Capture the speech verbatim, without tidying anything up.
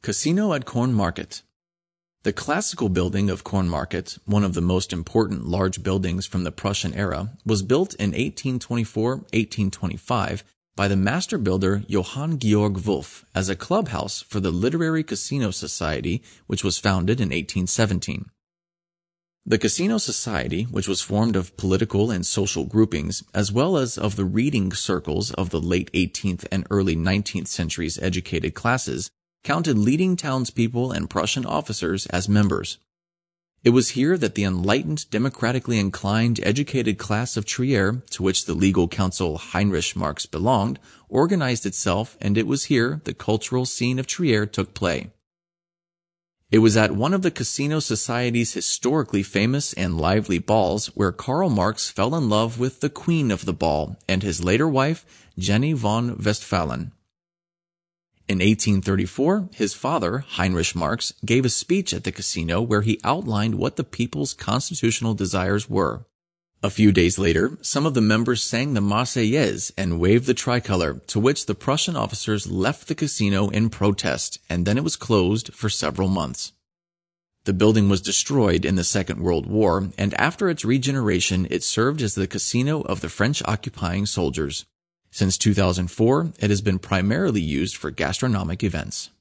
Casino at Cornmarket. The classical building of Cornmarket, one of the most important large buildings from the Prussian era, was built in eighteen twenty-four to eighteen twenty-five by the master builder Johann Georg Wolff as a clubhouse for the Literary Casino Society, which was founded in eighteen seventeen. The Casino Society, which was formed of political and social groupings, as well as of the reading circles of the late eighteenth and early nineteenth centuries educated classes, counted leading townspeople and Prussian officers as members. It was here that the enlightened, democratically inclined, educated class of Trier, to which the legal council Heinrich Marx belonged, organized itself, and it was here the cultural scene of Trier took play. It was at one of the Casino Society's historically famous and lively balls where Karl Marx fell in love with the queen of the ball and his later wife, Jenny von Westphalen. In eighteen thirty-four, his father, Heinrich Marx, gave a speech at the casino where he outlined what the people's constitutional desires were. A few days later, some of the members sang the Marseillaise and waved the tricolor, to which the Prussian officers left the casino in protest, and then it was closed for several months. The building was destroyed in the Second World War, and after its regeneration, it served as the casino of the French occupying soldiers. Since two thousand four, it has been primarily used for gastronomic events.